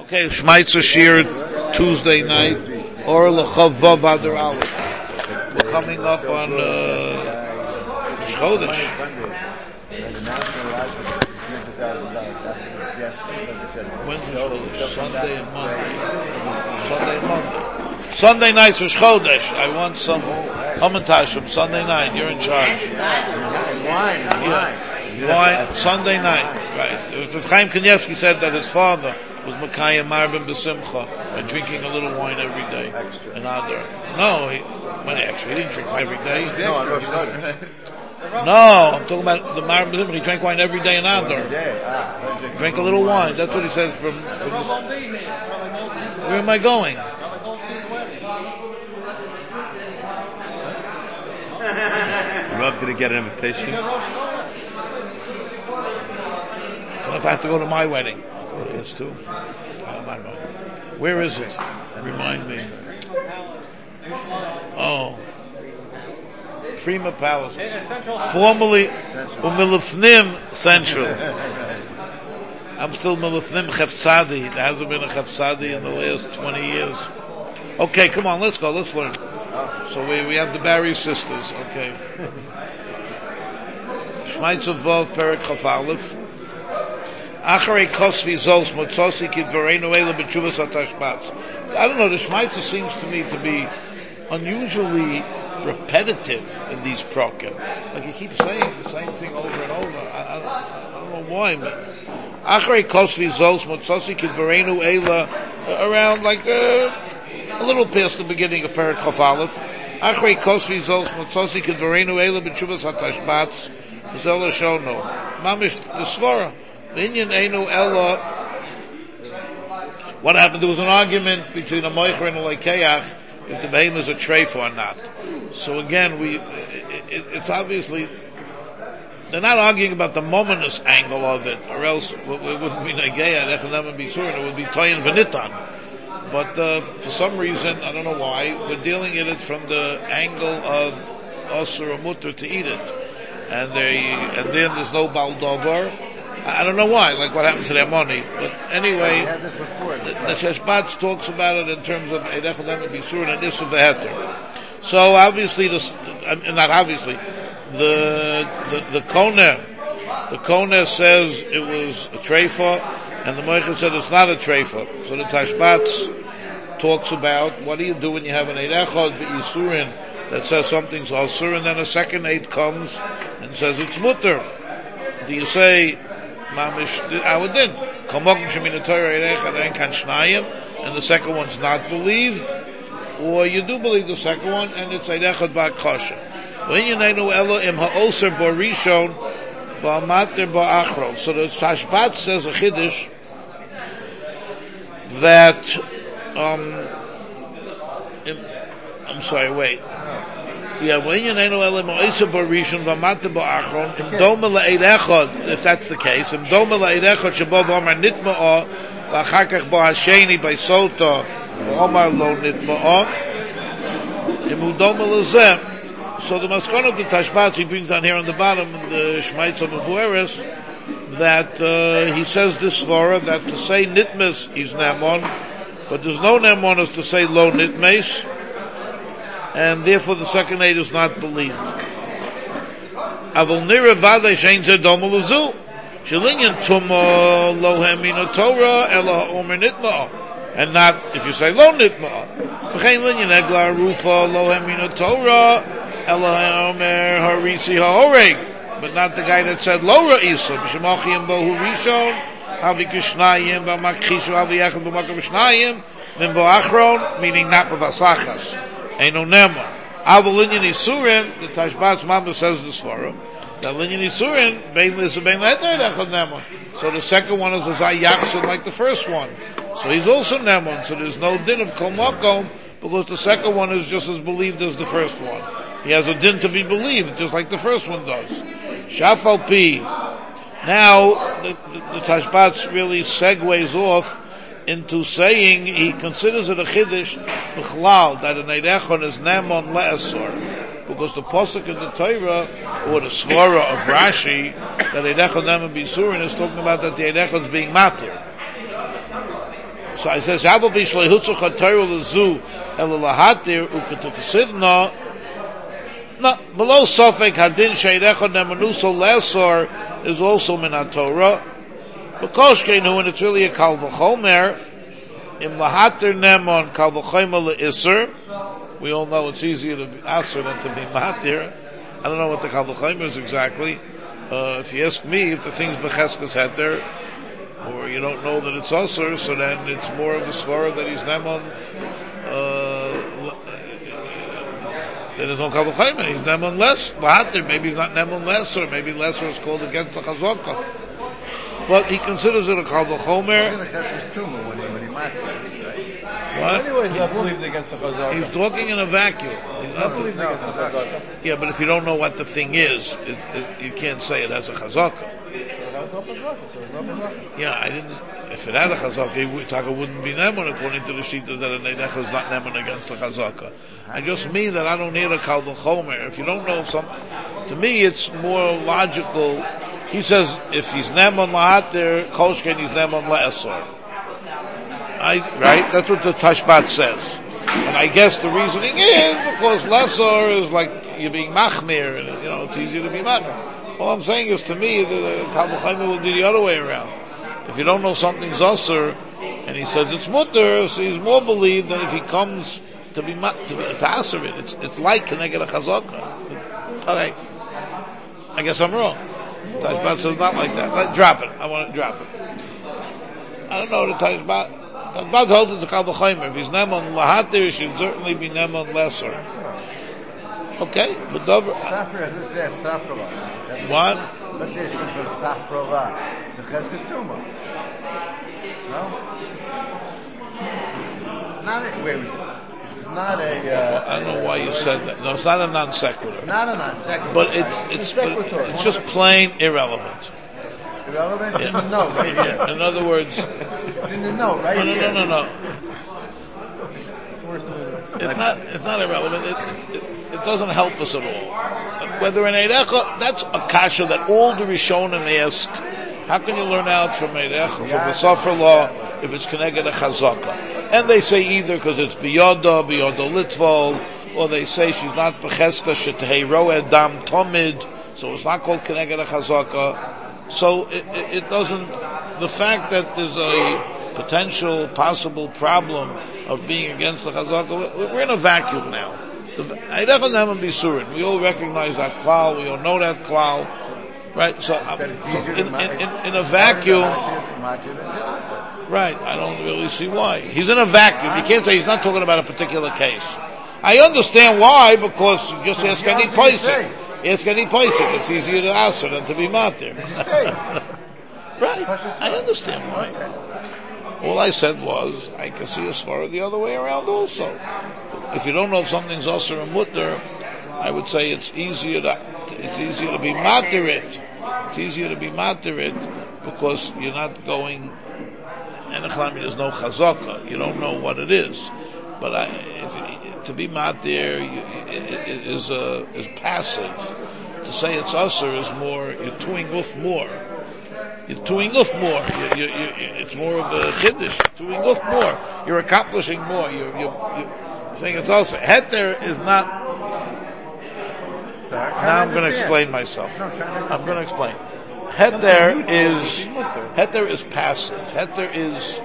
Okay, Shmaitzer Shir, Tuesday night, or L'chav Vav Adar Aleph. We're coming up on Rosh Chodesh. When's Rosh Chodesh? Sunday and Monday. Sunday night's Rosh Chodesh. I want some Hamantash from Sunday night. You're in charge. Wine. Sunday night. Right. Chaim Kanievsky said that his father was Makayim Marbin B'Simcha by drinking a little wine every day in Adar. No, he didn't drink wine every day. No, I'm talking about the Marbin B'Simcha. He drank wine every day in Adar. Drank a little wine. That's what he said from this. Where am I going? Rob didn't get an invitation. So if I have to go to my wedding, it's too. Where is it? Remind me. Oh, Prima Palace. Formerly Umilifnim Central. I'm still Milifnim Chefzadi. There hasn't been a Chefzadi in the last 20 years. Okay, come on, let's go. Let's learn. So we have the Barry sisters. Okay. Shmaitzer Vav Perek Chaf Aleph. Acharei Kosvi Zos Motzosi Kidvareinu Eila B'Tshuvas HaTashbats. I don't know, the Shmaitzer seems to me to be unusually repetitive in these prokim. Like he keeps saying the same thing over and over. I don't know why, but Acharei Kosvi Zos Motzosi Kidvareinu Eila, around like a little past the beginning of Perek Chaf Aleph. Acharei Kosvi Zos Motzosi Kidvareinu Eila B'Tshuvas HaTashbats V'Zel Hashono Mamish the Svara. Inyan Einu Ella. What happened? There was an argument between a Moicher and a Leikeach if the behem is a treif or not. So again, it's obviously they're not arguing about the momentous angle of it, or else it wouldn't be Negeah, Echanam and Bitsur, it would be Toyin V'Nitan. But for some reason, I don't know why, we're dealing in it from the angle of Osir or Mutter to eat it, and then there's no Baldovar. I don't know why, like what happened to their money. But anyway, the Sheshbats talks about it in terms of Eidech Adam and Bisur and Issa V'Heter. So obviously, the Koner says it was a treifa, and the Moicha said it's not a treifa. So the Tashbats talks about what do you do when you have an Eidechod B'Yisurin that says something's Asur, and then a second Eid comes and says it's Mutter. Do you say Mamish Awadin? And the second one's not believed, or you do believe the second one, and it's Eidechad Ba'Kosha. So the Tashbat says a Chiddush that I'm sorry, wait. Yeah, if that's the case, so the maskon of the Tashbats he brings down here on the bottom in the Shmaitzer Mevueres that he says this svara that to say nitmes is namon, but there's no namon as to say lo nitmes, and therefore the second aid is not believed. Avol nira vade shein ze domel uzu shelinyan tumo lo hemina Torah ela omer nitma, and not if you say lo nitma. V'chein linyan eglar rufa lo hemina Torah ela omer harisi haoreg, but not the guy that said lo ra'isa b'shemachiyim bohu rishon havi kishnayim v'makchishu havi echad b'makam shnayim min bo achron, meaning not b'vasachas. Eino Nema. Avol Linyan Isurin, the Tashbat's Mama says this for him. That Linyan Isurin, Bein Lisa Bein Le'etay Echad Nema. So the second one is a Zayaksin like the first one. So he's also Nemon. So there's no din of Kol Makom, because the second one is just as believed as the first one. He has a din to be believed, just like the first one does. Shafal Pi. Now, the Tashbat's really segues off into saying he considers it a chiddush b'chlal that an eidechon is nemon le'asor, because the pasuk in the Torah or the svara of Rashi that eidechon nemon b'isurin is talking about that the eidechon is being matir. So I says, "Yabal b'shlei hutzuch ha'Torah lezu el lahatir uketukasivna." No, below Sofek hadin sheirecha nemanuso lesor is also min Torah. Because when it's really a kal v'chomer, im lahatir nemon kal v'chomer le'iser. We all know it's easier to be aser than to be matir. I don't know what the kal v'chomer is exactly. If you ask me, if the thing's becheskes heter, or you don't know that it's aser, so then it's more of a svara that he's nemon. Then it's no kal v'chomer. He's nemon less lahatir. Maybe he's not nemon less, or maybe lesser is called against the chazaka. But he considers it a kal v'chomer. What? Anyway, he's not believed against the chazaka. He's talking in a vacuum. He's not believed against the chazaka. Yeah, but if you don't know what the thing is, you can't say it has a chazaka. Yeah, I didn't. If it had a chazaka, Taka wouldn't be neman according to the shita that a neidecha is not neman against the chazaka. I just mean that I don't need a kal v'chomer. If you don't know something, to me it's more logical. He says if he's neman lahatir, koshken he's neman le'esor. Right? That's what the Tashbat says. And I guess the reasoning is because lesor is like you're being machmir, and it's easier to be machmir. All I'm saying is to me the kal v'chomer will be the other way around. If you don't know something's usher, and he says it's mutter, so he's more believed than if he comes to be to answer it. It's like keneged a chazaka. Okay, I guess I'm wrong. Tashbat says not like that. Drop it. I want to drop it. I don't know the Tashbat. Tashbat holds it's a kal v'chomer. If he's nemon lahatir, he should certainly be nemon lesser. Okay, but Dover. What? Let's say it's for Safrova. It's a Cheskes Tuma. No? It's not a, wait. This is not a, I don't know why you said that. No, it's not a non sequitur. Not a non sequitur. But it's just plain irrelevant. Irrelevant? Yeah. In the note, right here. In other words. It's in the note, right here. No. It's worse than it is. It's not irrelevant. It doesn't help us at all. Whether in Eidecha, that's a kasha that all the Rishonim ask. How can you learn out from Eidecha, from the Safra law, if it's connected to Chazaka? And they say either because it's Biyoda Litvol, or they say she's not Becheska, Shetehei Roed Dam Tomid, so it's not called connected to Chazaka. So it doesn't, the fact that there's a potential, possible problem of being against the Chazaka, we're in a vacuum now. I definitely be surin. We all recognize that klal. We all know that klal, right? So, in a vacuum, right? I don't really see why he's in a vacuum. You can't say he's not talking about a particular case. I understand why, because you just ask any person. Ask any person. It's easier to answer than to be matir. Right? I understand why. All I said was, I can see a svara the other way around also. If you don't know if something's osir and mutter, I would say it's easier to be matir it. It's easier to be matir it because you're not going, and there's no chazaka. You don't know what it is. But to be matir is passive. To say it's osir is more, you're tuing off more. You're doing off more. It's more of a chiddush. You're doing off more. You're accomplishing more. You're saying it's also heter is not. Now I'm going to explain myself. I'm going to explain. Heter is passive. Heter is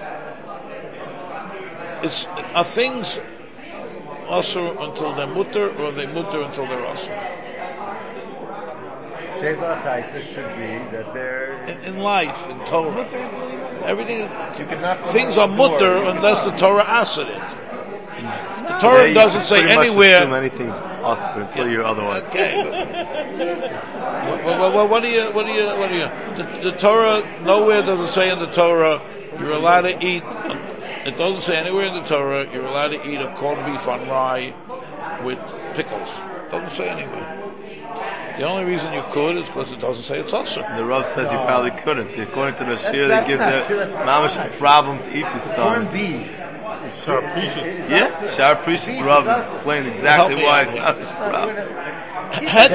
are things asur until they're mutter, or they mutter until they're asur. Sheva Taisa should be that they're in life, in Torah. Everything, things are mutter unless the Torah asks it. The Torah doesn't say anywhere. Too many things asks until you're otherwise. Okay. What do you? The Torah nowhere doesn't say in the Torah you're allowed to eat. It doesn't say anywhere in the Torah you're allowed to eat a corned beef on rye with pickles. It doesn't say anywhere. The only reason you could is because it doesn't say it's also. The Rav says you probably couldn't. According to the Shir, they give the mamash a problem to eat this stuff. corned beef. Yeah, Shar Precious Rav explained exactly why it's not his problem.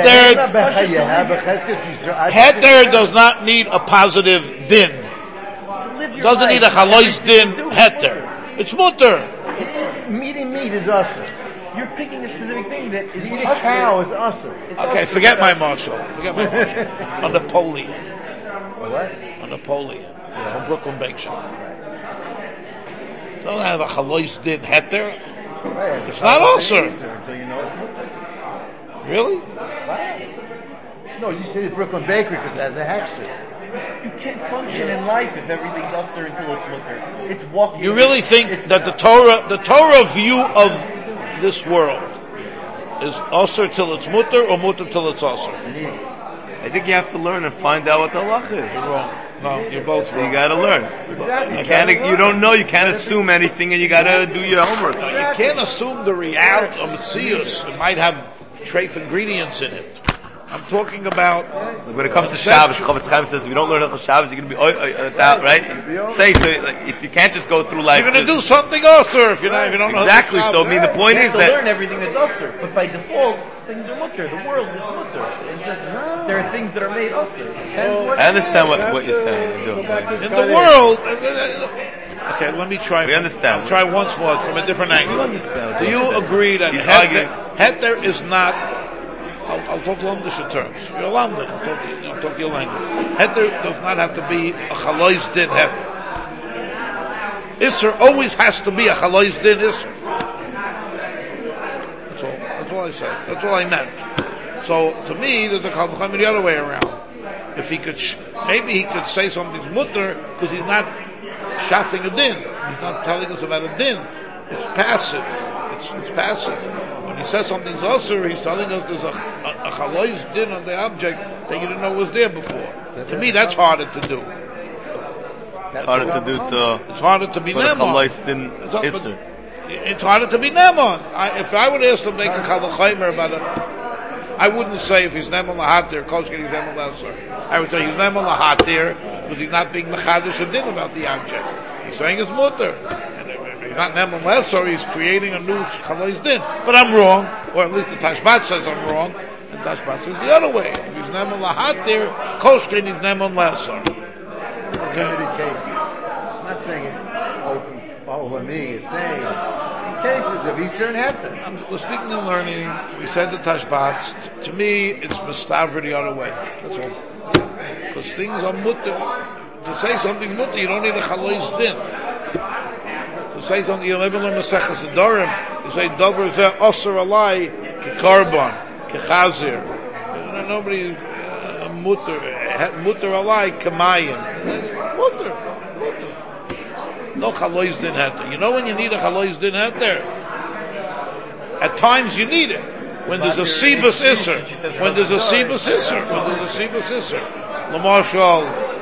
Heter does not need a positive din. live your Doesn't life, need a chalois din everything you do is heter. It's mutter. Eating meat is usher. You're picking a specific thing that is Eating a cow is usher. Okay, forget my marshal. Forget my marshal. On Napoleon. What? On Napoleon. From Brooklyn Bake Shop. Don't have a chalois din heter. Right, It's not usher. Until you know it's mutter. Really? What? No, you say the Brooklyn Bakery because it has a hexer. You can't function in life if everything's usher until it's mutter. It's walking. You really think it's that the Torah view of this world is usher till it's mutter or mutter till it's usher? I think you have to learn and find out what the halach is. You're wrong. No, you're both So you wrong. gotta learn. Exactly. You don't know, you can't assume anything and you gotta do your homework. You can't assume the reality of Metzius. It might have trace ingredients in it. I'm talking about When it comes to Shabbos, Chavetz Chaim says if you don't learn Hilchos Shabbos, you're gonna be out, right? Saying so, like, if you can't just go through life. you're going to do something else, sir, if you don't know. Exactly. So I mean, the point You is have to that learn everything that's usher, but by default, things are mutter. The world is mutter. It's just there are things that are made usher. I understand what you're saying. I do. In the world, okay, let me try. We understand. I'll try once more from a different You angle. understand. Do you agree that He's arguing. heter is not? I'll talk Londonish terms. You're a London. I'll talk your language. Heter does not have to be a chalois din heter. Isser always has to be a chalois din isser. That's all. That's all I said. That's all I meant. So to me, there's a kavacham the other way around. If he could, maybe he could say something's mutter because he's not shafting a din. He's not telling us about a din. It's passive. It's passive. When he says something's usher, he's telling us there's a chalois din on the object that you didn't know was there before. To me, that's harder to do. It's harder to do It's harder to be but a nemon. chalois din isser. It's harder to be nemon. If I would ask him to make a kavachaymer about it, I wouldn't say if he's nemon lahatir, koshkin he's nemon lesser. I would say he's nemon lahatir because he's not being mechadish a din about the object. He's saying it's mutter. He's not nemon lesser, he's creating a new chalois din. But I'm wrong, or at least the Tashbat says I'm wrong, and Tashbat says the other way. If he's nemon lahatir, koshkin he's nemon lesser. Limited cases. I'm not saying it over me. It's saying in cases of Easter and Hefter. We're speaking of learning. We said the Tashbats. To me, it's mistavra the other way. That's all. Because things are mutter. To say something's mutter, you don't need a chalois din. To say something, you'll never learn Maseches Adorim. You say davar zeh osir alai kekarbon kechazir. Nobody mutter alai kemayim. Mutter. No chalois din heter. You know when you need a chalois din heter? At times you need it. When there's a sibus isser. When there's a sibus isser. L'marshal.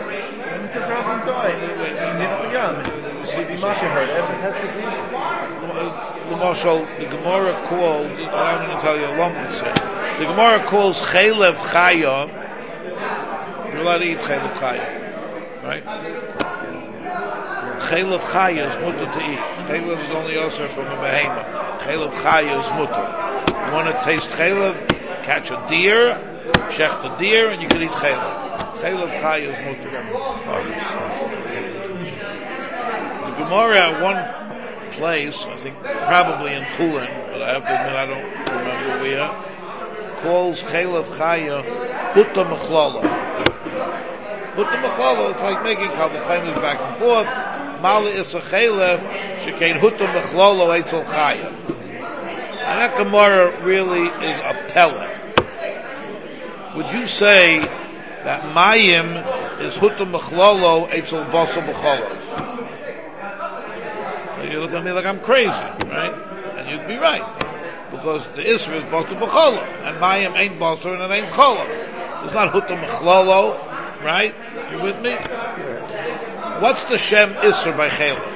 L'marshal, the Gemara calls, I'm going to tell you a long answer. The Gemara calls chaylev chaya. You're allowed to eat chaylev chaya. Right? Chaylev chaya is mutter to eat. Chaylev is only also from a behemoth. Chaylev chaya is mutter. You want to taste chaylev? Catch a deer, shecht a deer, and you can eat chaylev. Chaylev chaya is mutter. The Gemara at one place, I think probably in Tulin, but I have to admit I don't remember where, calls chaylev chaya hutta mechlala. Hutta mechlala, it's like making kavachayim back and forth. Mala is a chaylev, shekain hutta mechlala eitzel chaya. And that Gemara really is a pella. Would you say that mayim is hutta mechlala eitzel basal b'cholos? You look at me like I'm crazy, right? And you'd be right. Because the Isra is basal b'cholos. And mayim ain't basal and it ain't cholos. It's not hutta mechlala, right? You with me? Yeah. What's the Shem Isser by Chaylev?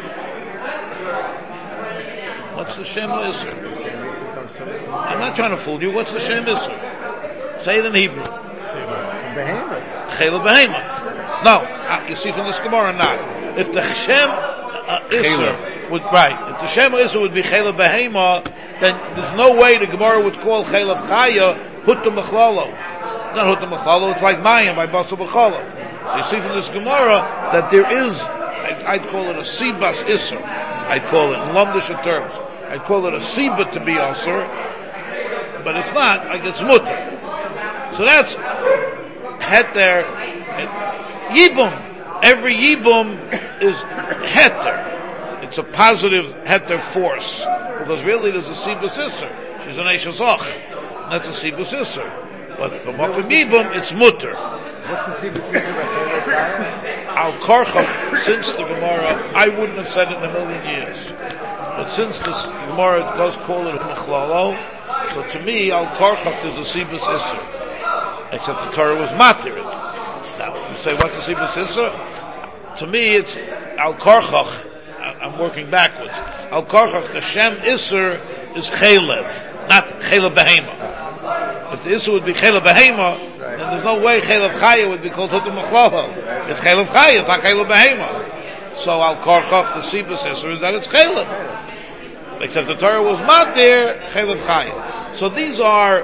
What's the Shem Isser? I'm not trying to fool you. What's the Shem Isser? Say it in Hebrew. Behemoths. Chaylev Behemoth. No, you see from this Gemara not. If the Shem Isser would, right, if the Shem Isser would be Chaylev Behemoth, then there's no way the Gemara would call Chaylev Chaya Hutta Mechlalo. It's not Hutta Mechlalo, it's like Mayim by Basal B'Chalav. So you see from this Gemara that there is I'd call it a sibas isser. I'd call it in Lumdisha terms. I'd call it a siba to be asur, but it's not, like it's mutter. So that's heter. Yibum. Every yibum is heter. It's a positive heter force. Because really there's a sibas isser. She's an eishazach. That's a sibas isser. But the Makom Yibum, it's mutter. What's the sibas isser about Kaya? Al Karchach, since the Gemara, I wouldn't have said it in a million years. But since the Gemara does call it a Mechlalo, so to me, Al Karchach is a sibas isser. Except the Torah was matir it. Now, you say, what's a sibas isser? To me, it's Al Karchach. I'm working backwards. Al Karchach, the Shem isser is Chelev, not Chelev Behema. If the isser would be Chelev Behema, then there's no way Chelev Chaya would be called Hutum Machlalo. It's Chelev Chaya, it's not Chelev Behema. So Al Karchach, the sibas isser, is that it's Chelev. Except the Torah was matir Chelev Chaya. So these are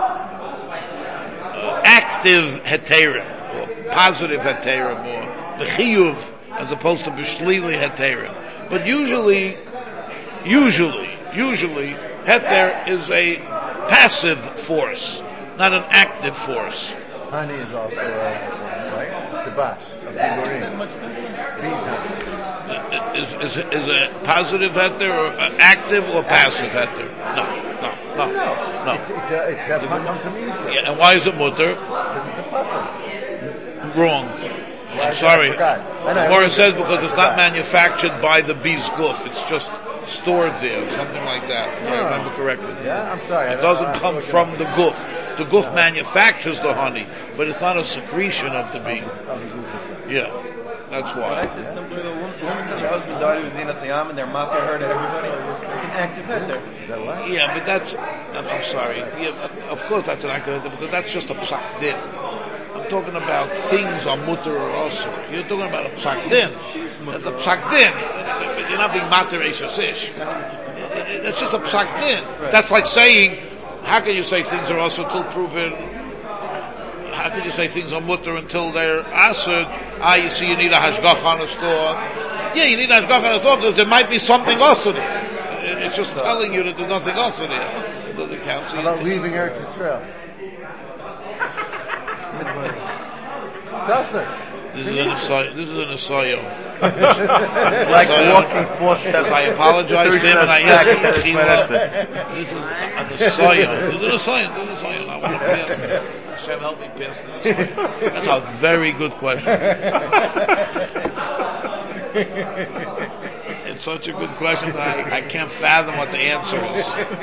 active heterim, or positive heterim, or b'chiyuv, as opposed to b'shlili heterim. But usually, heter is a passive force, not an active force. Honey is also right? The bas of Diburim. Is a positive heter or an active or passive heter? No. It's a Hamza. Yeah, and why is it mutter? Because it's a pasuk. Wrong. I'm sorry. The Gemara says because it's not manufactured by the bee's goof. It's just stored there, something like that. If I remember correctly. Yeah, I'm sorry. It doesn't come from the goof. The goof manufactures the honey, but it's not a secretion of the bee. Yeah, that's why. I said simply the woman says her husband died with Dina Sayam and they're matir her to everybody. It's an active heter. Is that right? Yeah, but that's, I'm sorry. Yeah, of course that's an active heter because that's just a psak din. I'm talking about things on mutter or also. You're talking about a psak din. That's a psak din. You're not being matir eishasish. That's just a psak din. That's like saying, how can you say things are also till proven? How can you say things are mutter until they're asud? You see you need a hashgach on a store. Yeah, you need a hashgach on a store because there might be something also there. It's just telling you that there's nothing also there. It doesn't count. So about leaving Eretz Yisrael. Sasa. This is an asayim. It's like walking 4 steps. I apologize to him and I ask him to This is an asayim. This is an asayim. I want to pass it. Hashem help me pass the asayim. That's a very good question. It's such a good question that I can't fathom what the answer is.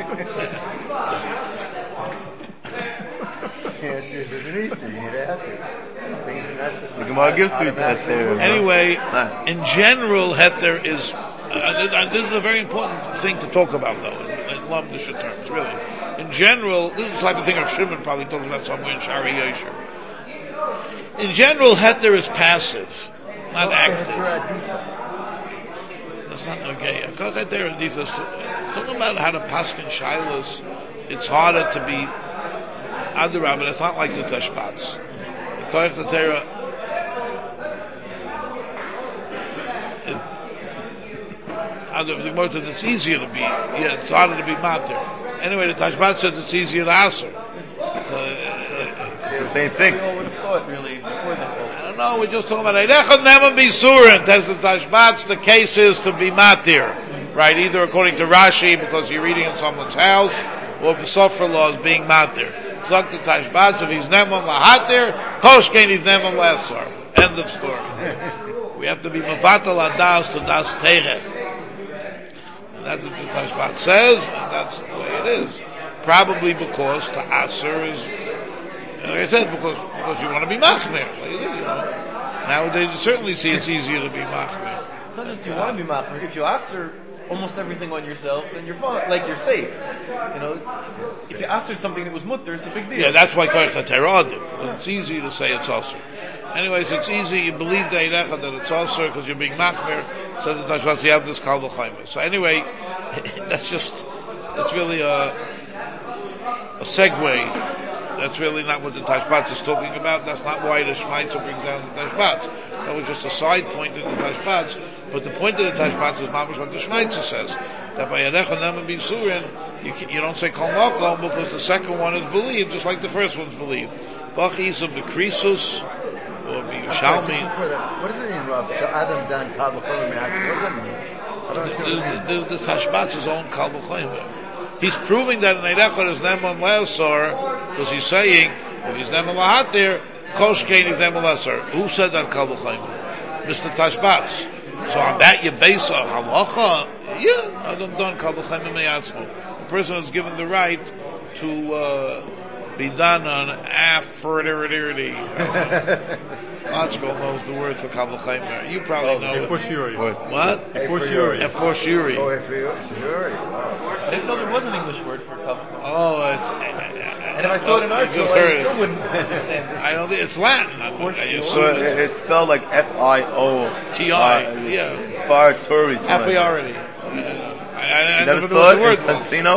It's an easy. You need to answer. Things are not just. The Gemara gives to that. Anyway, in general, heter is. This is a very important thing to talk about, though, in Lumdisha terms, really. In general, this is the type of thing Rav Shimon probably talking about somewhere in Shari Yosher. In general, heter is passive, not active. That's not okay. Because heter is talking about how to paskin shilas. It's harder to be Adarab, but it's not like the Tashbats. The Koyach the Torah, it's easier to be, it's harder to be Matir. Anyway, the Tashbat says it's easier to Asr. So, it's the same thing. I would have thought, really, before this whole. I don't know, we're just talking about Eirechad Neman Bisurin. Tells the Tashbats, the case is to be Matir. Right, either according to Rashi, because you're reading in someone's house, or the Sofra law is being Matir. Zok the Tashbats, if he's Neman Lahatir, Koshkein he's Neman Lesar. End of story. We have to be Mavatal Adas to Das Teire. And that's what the Tashbat says, and that's the way it is. Probably because to Aser is, like I said, because you want to be Machmir. Like you know. Nowadays you certainly see it's easier to be Machmir. It's not just you want to be machmir. If you aser almost everything on yourself, then you're fine. Like you're safe. You know, if you asered something that was mutter, it's a big deal. Yeah, that's why Koyach HaTorah did. It's easy to say it's Aser. Anyways, it's easy. You believe the Eirecha that it's Aser because you're being Machmir. So the Tashbats, you have this Kal V'Chaimer. So anyway, that's really a segue. That's really not what the Tashbats is talking about. That's not why the Shmaitzer brings down the Tashbats. That was just a side point in the Tashbats But the point of the Tashbats is mamish what the Shmaitza says, that by Yarecha Neman B'Yisurin, you don't say Kol Makom because the second one is believed, just like the first one's believed. Bachis of the Krisus, or B'Yushalmi. What does it mean, Rav? Adam Dan Kal B'Cholim Me'atzmo? What does that mean? I don't understand. The Tashbats is own Kal B'Cholim. He's proving that in Eirechot is Neman Le'asar, because he's saying, if he's Neman Lahatir, Kosh Kein Neman Le'asar. Who said that Kal B'Cholim? Mr. Tashbats. So on that you base a halacha, yeah, Adam done Kal B'Cholim Me'atzmo. The person is given the right to be done on affirmativity. Archibald knows the word for Kal B'Cholim. You probably know it. For sure. What? For sure. And for shuri. Oh, if you're I didn't know there was an English word for Kal B'Cholim. Oh, it's. And if I saw it in article, I still wouldn't understand it. I don't think it's Latin. So it's spelled like Fio. T-I, yeah. Far Turi. Affiliarity. I never never saw knew the it word in was. Sensino?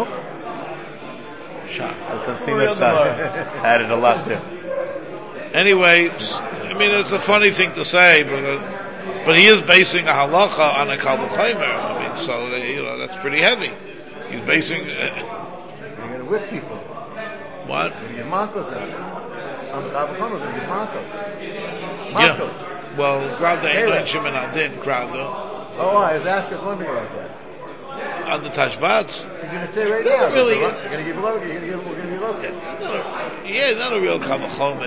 The Sensino shot. Had it a lot there. Anyway, I mean, it's a funny thing to say, but he is basing a halacha on a Kal B'Cholim. I mean, so, that's pretty heavy. He's basing, going to whip people. what? You're going to get mankos out. On Kal B'Cholim, you're going to get mankos. Yeah. Mankos. Well, Grauda ain't Hey, like Shimon Adin, Grauda. Oh, I was wondering about that. On the Tashbats. He's going to say right Not now. really. You're going to give low. We're going to be low. Not a real Kal B'Cholim.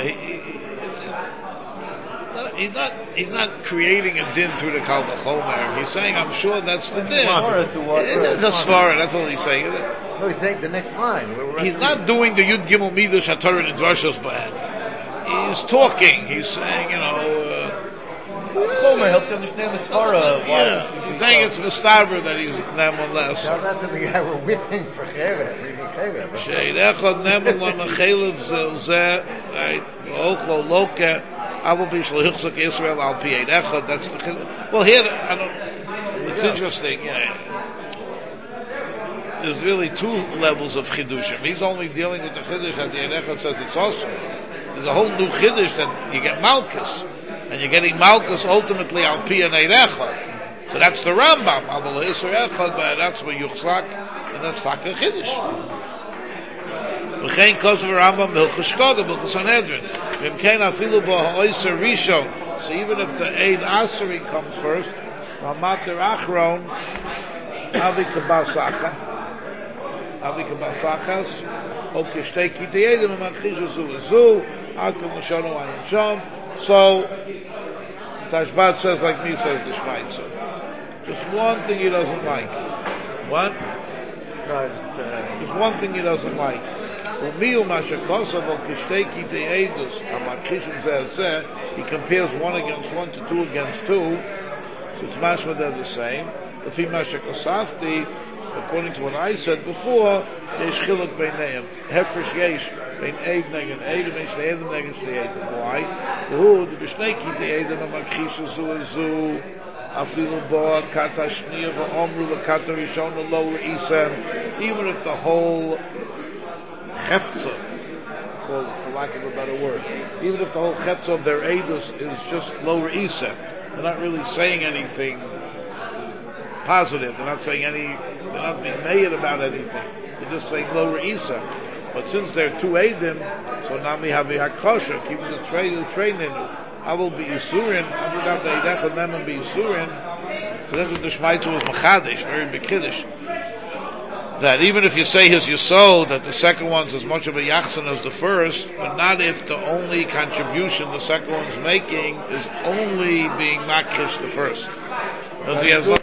He's not creating a din through the Kal B'Cholim. He's saying, I'm sure that's the din. It's a svara, that's all he's saying. No, he's saying the next line. He's not doing the Yud Gimel Midush HaTorah and Dvarshos B'Han. He's talking. He's saying, Chomer helps you understand the svara. He's saying it's Mistaber that he's Neman less. Now that's the guy we're whipping for Chevet, reading Chevet. She'ed Echad Neman Lo Mechelev Zeh, right? V'Ochlo Loke, Abu Bishlo Hichzak Yisrael Al Pi Eid Echad, that's the Chiddush. Well, here, it's interesting, There's really two levels of Chidushim. He's only dealing with the Chiddush that the Eid Echad says it's awesome. There's a whole new Chiddush that you get Malkus. And you're getting Malkus ultimately Al Pi and Eid Echad. So that's the Rambam. Abu Yisrael Echad, but that's where Yuchzak, and that's Taka Chiddush. V'chein Kosver Rambam Hilchos Shkoga, Hilchos Sanhedrin. V'imkein afilu bo ha'oiser rishon. So even if the Eid Aseri comes first, Ma'amater Achron, Avi Kabasachas, O Kishtei Kitei Edim, Ma'achish Zu, Akum L'shono Ayin Shom. So, Tashbat says like me says the Shmaitza. Just one thing he doesn't like. What? No, Just one thing he doesn't like. He compares 1 against 1 to 2 against 2. So it's mashma they're the same. According to what I said before, there's chiluk beineim. Hefresh yesh bein eid negen eid, bein shneidem negen shneidem. Why? The b'shnei kitei eidem amakchisha zu afilu bo kata shniya v'omru v'kata rishon lo re'isen. Even if the whole hefza, call it for lack of a better word, even if the whole hefza of their eidus is just lo re'isen, they're not really saying anything positive. They're not saying they're not being made about anything. They're just saying lo re'isa. But since they're 2 Eidim, so now we have the Hakosha, keep the train in. I will be Yisurin, I will have the Eidech of them and be Yisurin. So that's what the Shmaitza was Machadish, very big Kiddush. That even if you say his Yisod, that the second one's as much of a Yachsan as the first, but not if the only contribution the second one's making is only being Makish the first. Because he has what?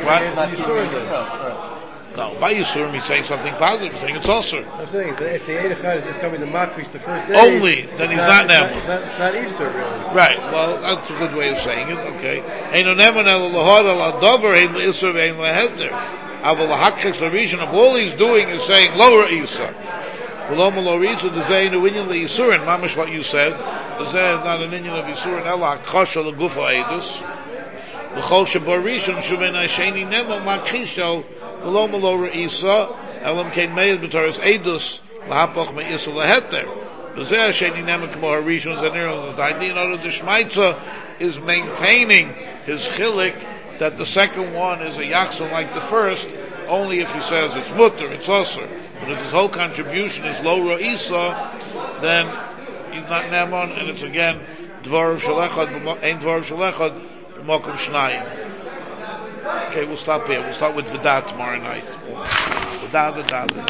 No, by Yisurim he's saying something positive. He's saying it's also. I'm saying that if the Eid Echad is just coming to Makrish the first day, only, then he's not Neman. It's not Easter, really. Right, well, that's a good way of saying it, okay. Eino Neman el lahod el adover ein le'isur ve'ein le'heder. Aval lahakshek l'rishon, of all he's doing is saying lower Isa. V'lo lo Isa, the zeh inu inyan le'isurin, mamish what you said. The zeh is not an inyan of Isurin, ela hakosha l'gufa eidus. L'chol shebo rishon shuven ha'sheni Neman makhisho v'lo lo re'isa, elam kein meiz b'toras eidus, l'hapoch me'isa le'heter. The zeh ha'sheni Neman k'mo ha'rishon zanir, the idea of the Shmaitza is maintaining his chilik that the second one is a yachson like the first, only if he says it's mutter, it's osir. But if his whole contribution is lo ra'isa, then he's not neman, and it's again dvar shalechad, ein dvar shalechad, b'makom shnayim. Okay, we'll stop here. We'll start with V'dat tomorrow night. V'dat.